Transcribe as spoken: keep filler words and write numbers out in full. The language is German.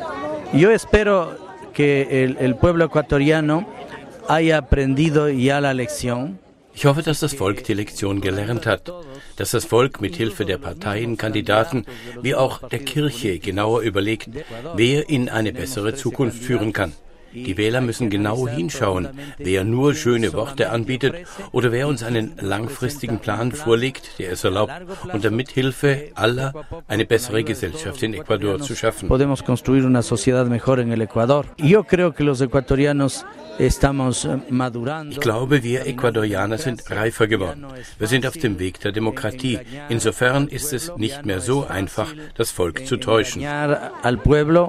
Yo espero que el, el pueblo ecuatoriano haya aprendido ya la lección. Ich hoffe, dass das Volk die Lektion gelernt hat, dass das Volk mit Hilfe der Parteien, Kandidaten wie auch der Kirche genauer überlegt, wer in eine bessere Zukunft führen kann. Die Wähler müssen genau hinschauen, wer nur schöne Worte anbietet oder wer uns einen langfristigen Plan vorlegt, der es erlaubt, unter Mithilfe aller eine bessere Gesellschaft in Ecuador zu schaffen. Podemos construir una sociedad mejor en el Ecuador. Yo creo que los ecuatorianos estamos madurando. Ich glaube, wir Ecuadorianer sind reifer geworden. Wir sind auf dem Weg der Demokratie. Insofern ist es nicht mehr so einfach, das Volk zu täuschen.